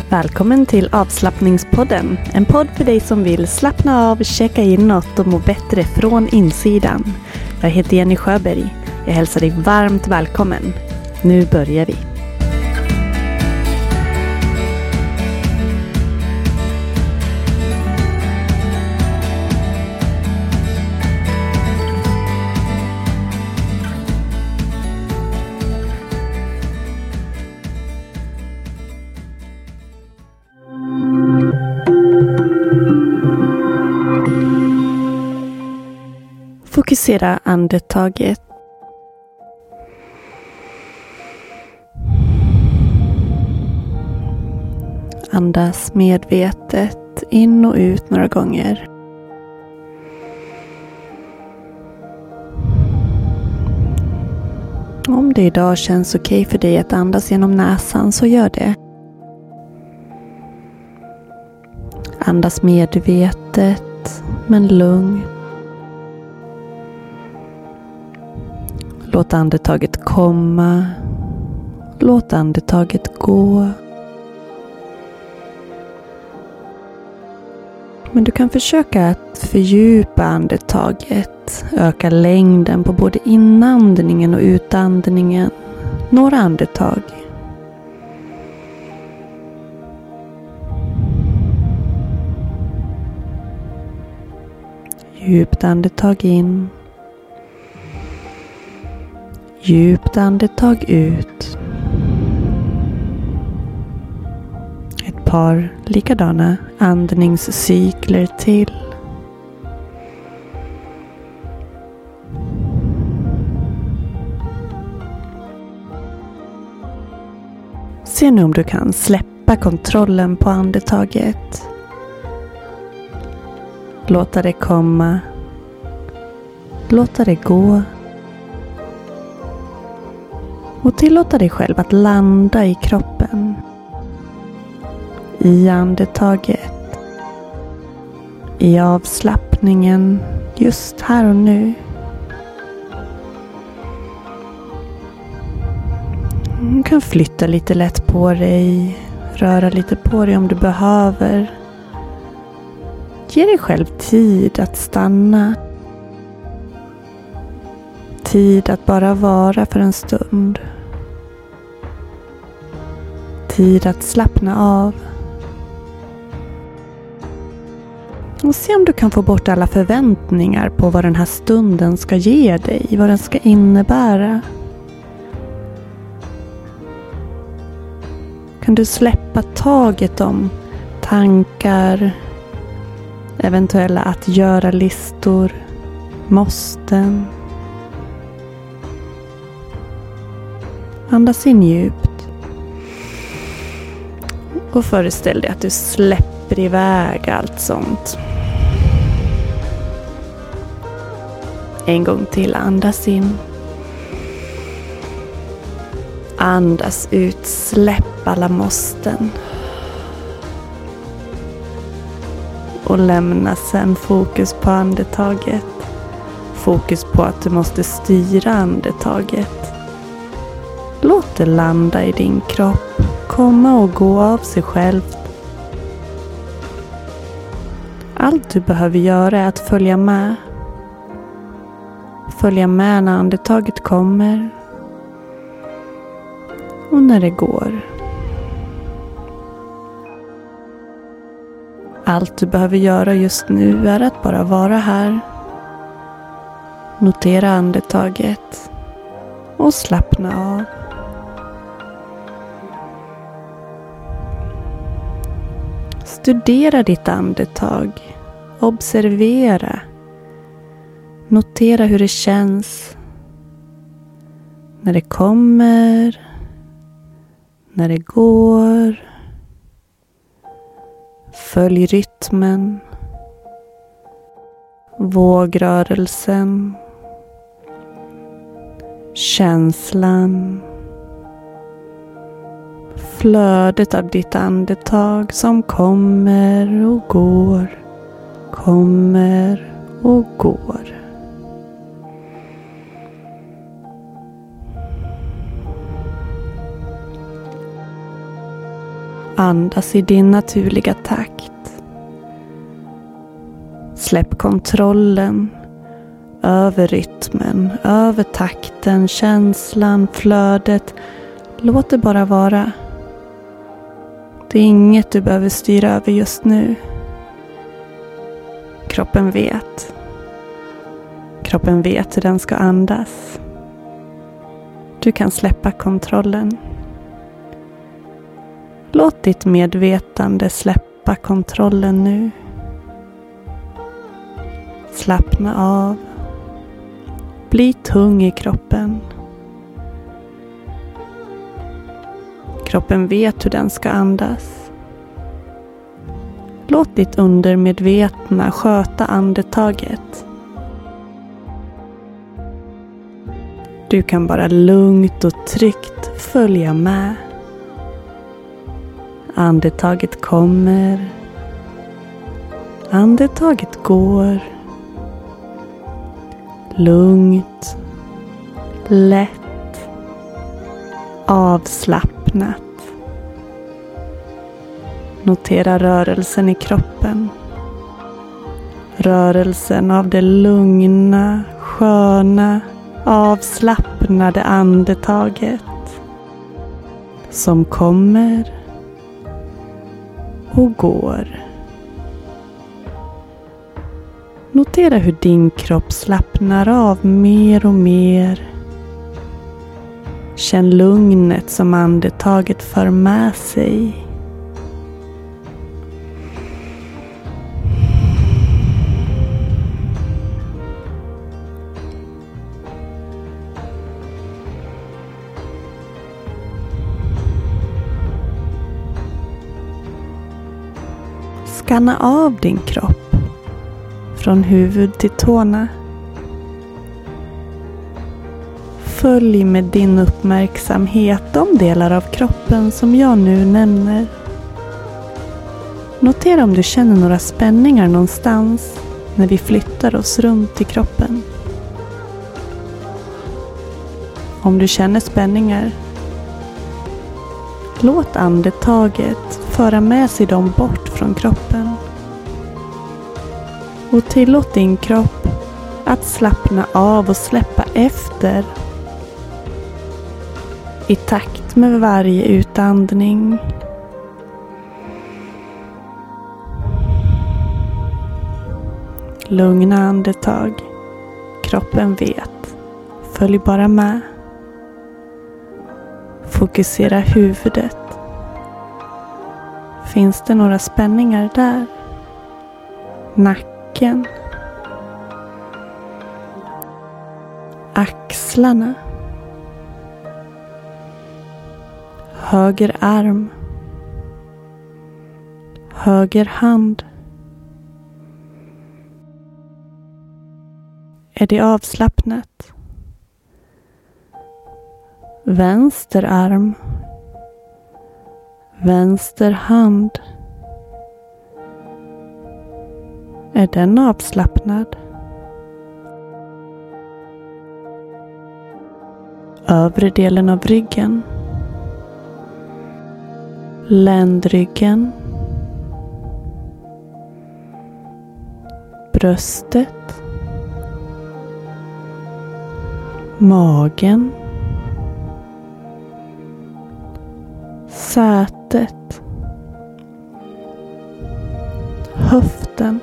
Välkommen till Avslappningspodden, en podd för dig som vill slappna av, checka inåt och må bättre från insidan. Jag heter Jenny Sjöberg. Jag hälsar dig varmt välkommen. Nu börjar vi. Fokusera andetaget. Andas medvetet in och ut några gånger. Om det idag känns okej för dig att andas genom näsan så gör det. Andas medvetet men lugnt. Låt andetaget komma. Låt andetaget gå. Men du kan försöka att fördjupa andetaget. Öka längden på både inandningen och utandningen. Några andetag. Djupt andetag in. Djupt andetag ut. Ett par likadana andningscykler till. Se nu om du kan släppa kontrollen på andetaget. Låta det komma. Låta det gå. Och tillåta dig själv att landa i kroppen. I andetaget. I avslappningen just här och nu. Du kan flytta lite lätt på dig. Röra lite på dig om du behöver. Ge dig själv tid att stanna. Tid att bara vara för en stund. Tid att slappna av. Och se om du kan få bort alla förväntningar på vad den här stunden ska ge dig. Vad den ska innebära. Kan du släppa taget om tankar. Eventuella att göra listor. Måsten. Andas in djupt. Och föreställ dig att du släpper iväg allt sånt. En gång till, andas in. Andas ut, släpp alla måsten. Och lämna sen fokus på andetaget. Fokus på att du måste styra andetaget. Låt det landa i din kropp. Komma och gå av sig självt. Allt du behöver göra är att följa med. Följa med när andetaget kommer. Och när det går. Allt du behöver göra just nu är att bara vara här. Notera andetaget. Och slappna av. Studera ditt andetag. Observera. Notera hur det känns. När det kommer. När det går. Följ rytmen. Vågrörelsen. Känslan. Flödet av ditt andetag som kommer och går. Kommer och går. Andas i din naturliga takt. Släpp kontrollen över rytmen, över takten, känslan, flödet. Låt det bara vara. Det är inget du behöver styra över just nu. Kroppen vet. Kroppen vet hur den ska andas. Du kan släppa kontrollen. Låt ditt medvetande släppa kontrollen nu. Slappna av. Bli tung i kroppen. Kroppen vet hur den ska andas. Låt ditt undermedvetna sköta andetaget. Du kan bara lugnt och tryggt följa med. Andetaget kommer. Andetaget går. Lugnt. Lätt. Avslappnat. Notera rörelsen i kroppen. Rörelsen av det lugna, sköna, avslappnade andetaget som kommer och går. Notera hur din kropp slappnar av mer och mer. Känn lugnet som andetaget för med sig. Skanna av din kropp från huvud till tårna. Följ med din uppmärksamhet de delar av kroppen som jag nu nämner. Notera om du känner några spänningar någonstans när vi flyttar oss runt i kroppen. Om du känner spänningar, låt andetaget föra med sig dem bort från kroppen. Och tillåt din kropp att slappna av och släppa efter i takt med varje utandning. Lugna andetag. Kroppen vet. Följ bara med. Fokusera huvudet. Finns det några spänningar där? Nacken. Axlarna. Höger arm. Höger hand. Är det avslappnat? Vänster arm. Vänster hand. Är den avslappnad? Övre delen av ryggen. Ländryggen. Bröstet. Magen. Sätet. Höften.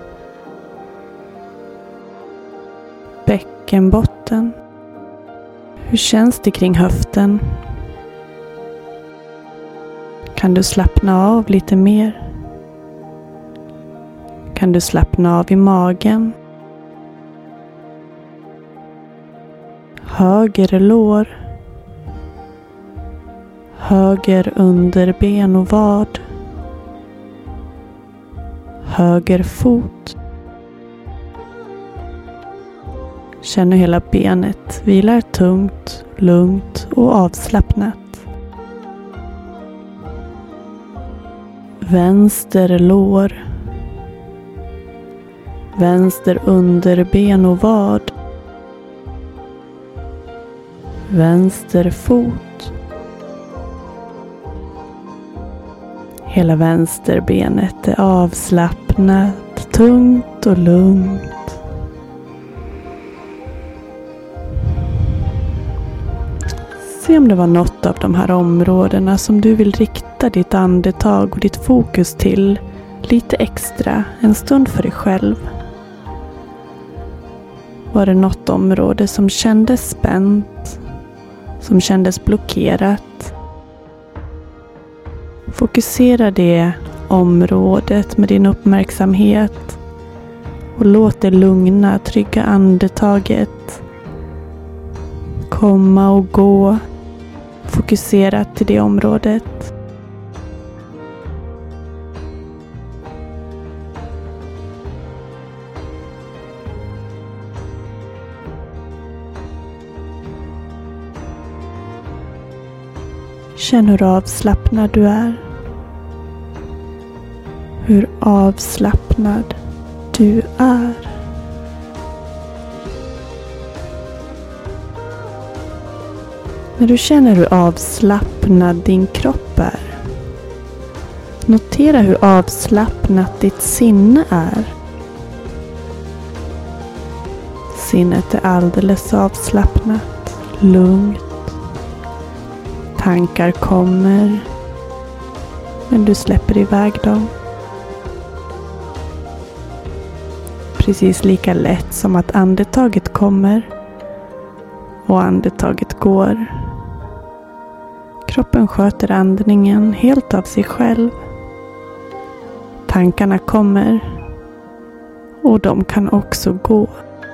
Bäckenbotten. Hur känns det kring höften? Kan du slappna av lite mer? Kan du slappna av i magen? Höger lår. Höger underben och vad. Höger fot. Känn hur hela benet vilar tungt, lugnt och avslappnat. Vänster lår. Vänster underben och vad. Vänster fot. Hela vänsterbenet är avslappnat, tungt och lugnt. Se om det var något av de här områdena som du vill rikta ditt andetag och ditt fokus till lite extra en stund för dig själv. Var det något område som kändes spänt, som kändes blockerat? Fokusera det området med din uppmärksamhet och låt det lugna, trygga andetaget komma och gå fokuserat till det området. Känn hur avslappnad du är. Hur avslappnad du är. När du känner hur avslappnad din kropp är, notera hur avslappnat ditt sinne är. Sinnet är alldeles avslappnat, lugnt. Tankar kommer, men du släpper iväg dem. Precis lika lätt som att andetaget kommer och andetaget går. Kroppen sköter andningen helt av sig själv. Tankarna kommer och de kan också gå.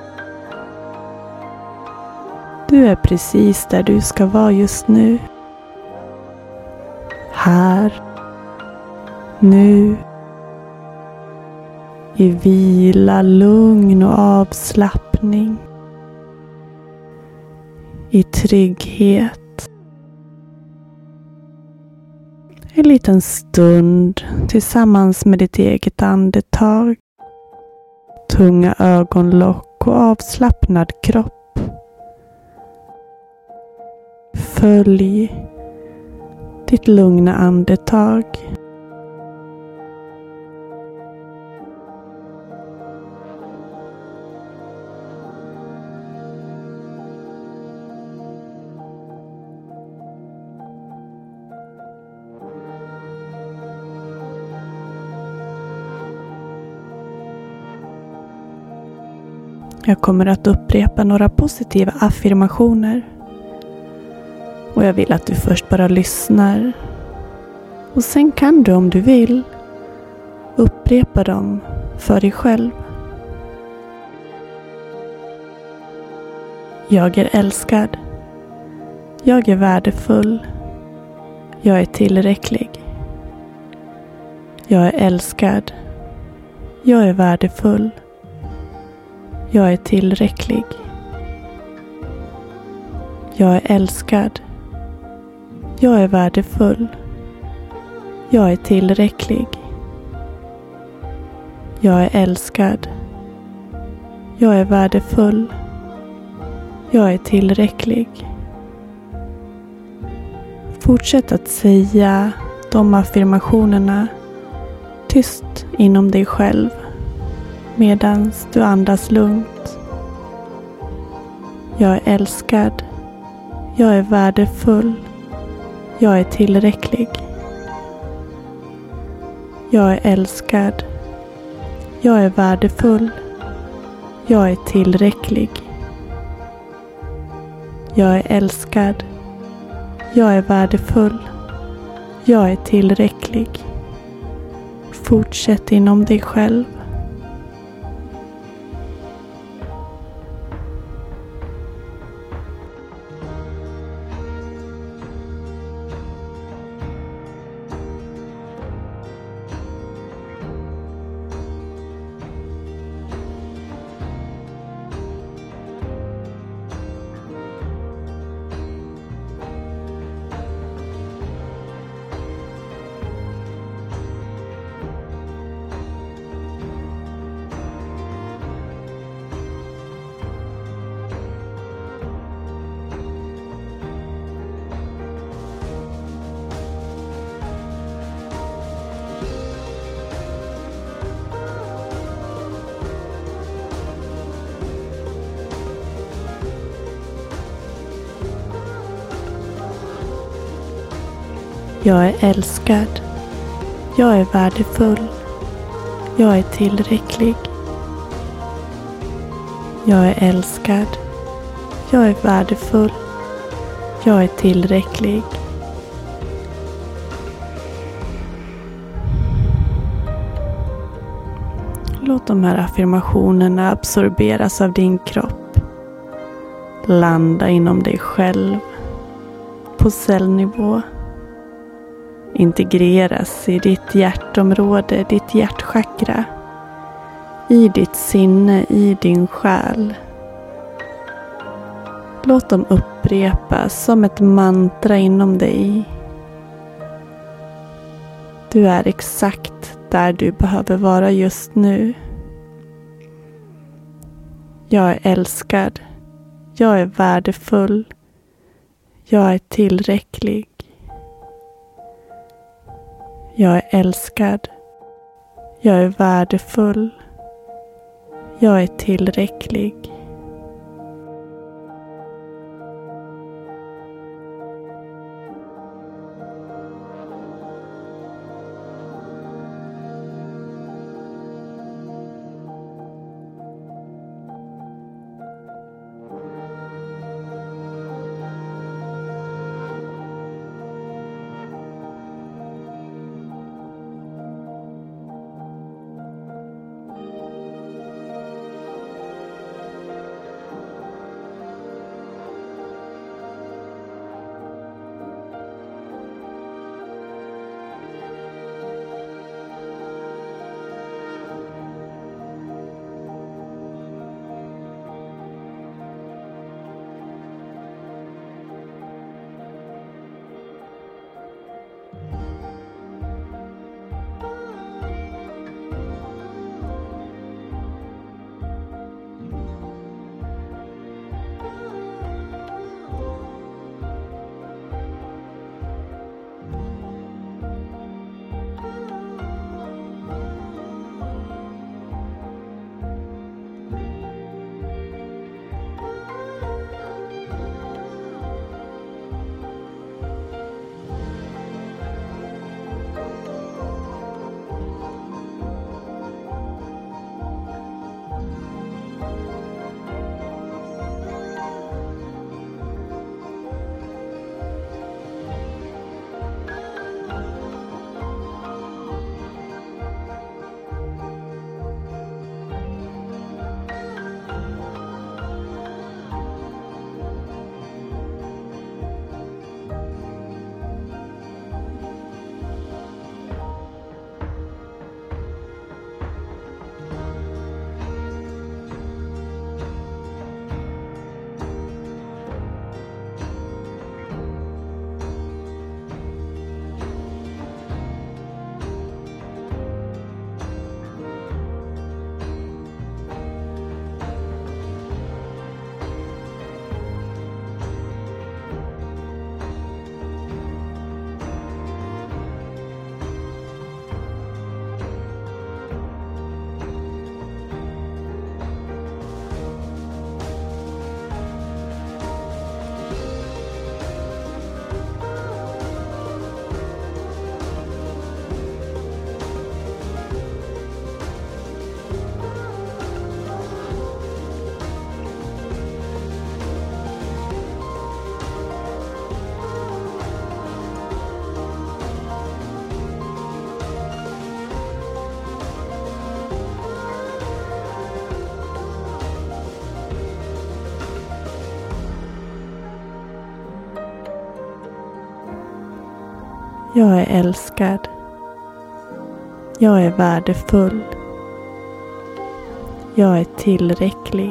Du är precis där du ska vara just nu. Här, nu, i vila, lugn och avslappning, i trygghet. En liten stund tillsammans med ditt eget andetag, tunga ögonlock och avslappnad kropp. Följ ditt lugna andetag. Jag kommer att upprepa några positiva affirmationer. Och jag vill att du först bara lyssnar. Och sen kan du, om du vill, upprepa dem för dig själv. Jag är älskad. Jag är värdefull. Jag är tillräcklig. Jag är älskad. Jag är värdefull. Jag är tillräcklig. Jag är älskad. Jag är värdefull. Jag är tillräcklig. Jag är älskad. Jag är värdefull. Jag är tillräcklig. Fortsätt att säga de affirmationerna tyst inom dig själv medan du andas lugnt. Jag är älskad. Jag är värdefull. Jag är tillräcklig. Jag är älskad. Jag är värdefull. Jag är tillräcklig. Jag är älskad. Jag är värdefull. Jag är tillräcklig. Fortsätt inom dig själv. Jag är älskad. Jag är värdefull. Jag är tillräcklig. Jag är älskad. Jag är värdefull. Jag är tillräcklig. Låt de här affirmationerna absorberas av din kropp. Landa inom dig själv. På cellnivå. Integreras i ditt hjärtområde, ditt hjärtchakra. I ditt sinne, i din själ. Låt dem upprepas som ett mantra inom dig. Du är exakt där du behöver vara just nu. Jag är älskad. Jag är värdefull. Jag är tillräcklig. Jag är älskad. Jag är värdefull. Jag är tillräcklig. Jag är älskad. Jag är värdefull. Jag är tillräcklig.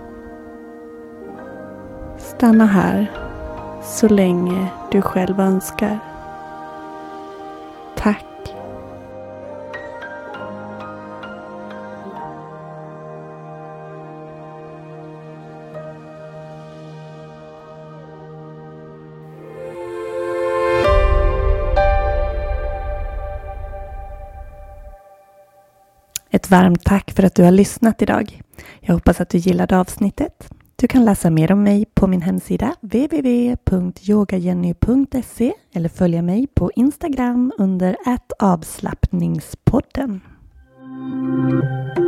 Stanna här så länge du själv önskar. Tack. Ett varmt tack för att du har lyssnat idag. Jag hoppas att du gillade avsnittet. Du kan läsa mer om mig på min hemsida www.yogajenny.se eller följa mig på Instagram under @avslappningspodden.